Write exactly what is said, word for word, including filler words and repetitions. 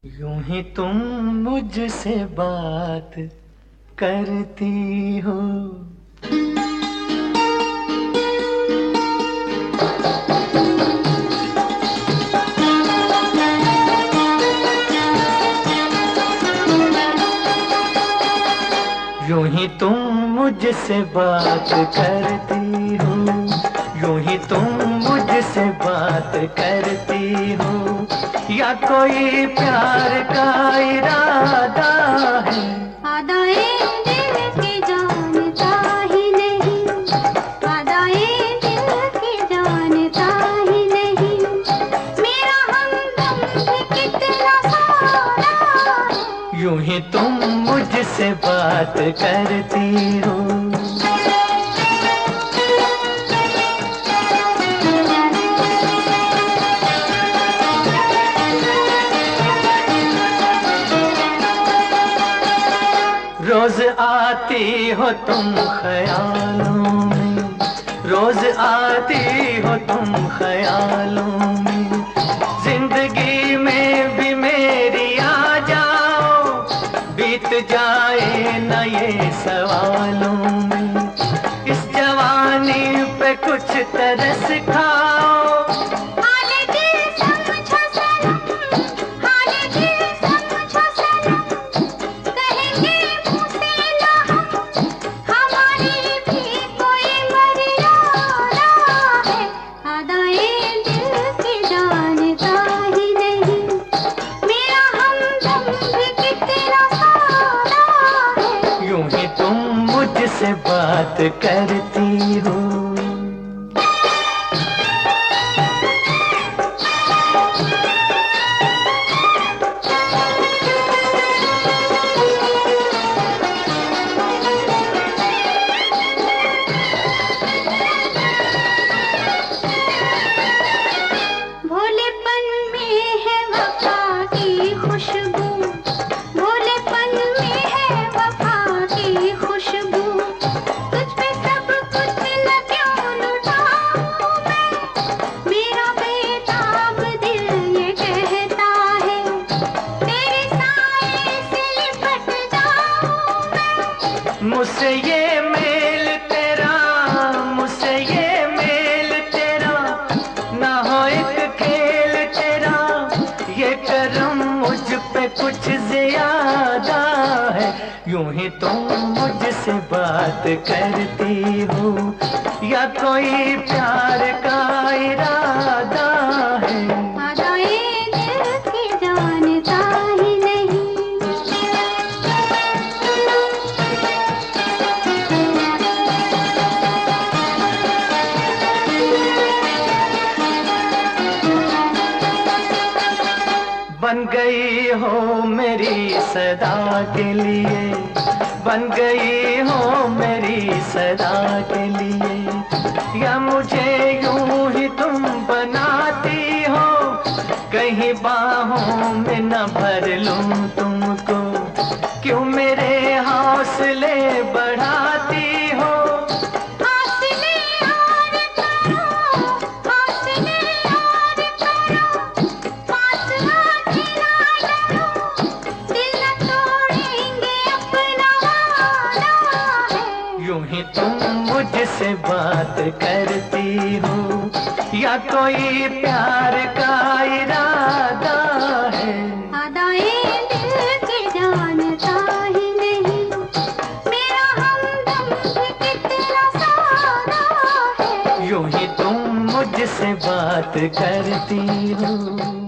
यूं ही तुम मुझसे बात करती हो, यूं ही तुम मुझसे बात करती हो, यूं ही तुम मुझसे बात करती हो, या कोई प्यार का इरादा है? आदाए दिल की जानता ही नहीं, आदाए दिल की जानता ही नहीं, मेरा हमदम भी कितना सारा है। यूं ही तुम मुझसे बात करती हो, रोज आती हो तुम ख्यालों में, रोज आती हो तुम ख्यालों में, जिंदगी में भी मेरी आ जाओ, बीत जाए न ये सवालों में, इस जवानी पे कुछ तरस खाओ। मुझसे बात करती हो, भोलेपन में है वफा की खुशबू, भोलेपन में है वफा की खुशबू, तुझ पे सब कुछ न क्यों लुटाऊं मैं, मेरा बेताब दिल ये कहता है, तेरे साए से लिपट जाऊं मैं। मुझसे ये मेल तेरा, मुझसे ये मेल तेरा, ना हो एक खेल तेरा, ये करम मुझ पे कुछ ज्यादा है। यूं ही तुम मुझसे बात करती हो, या कोई प्यार का इरादा है? आदाए दिल की जानता ही नहीं, बन गई हो मेरी सदा के लिए, बन गई हो मेरी सदा के लिए, या मुझे यूं ही तुम बनाती हो, कहीं बाहों में न भर लूं तुमको, क्यों मेरे हौसले बढ़ाती हो? यूं ही तुम मुझसे बात करती हो, या कोई प्यार का इरादा है? आदाए दिल की जानता ही नहीं, मेरा हमदम भी कितना सारा है। यूं ही तुम मुझसे बात करती हो।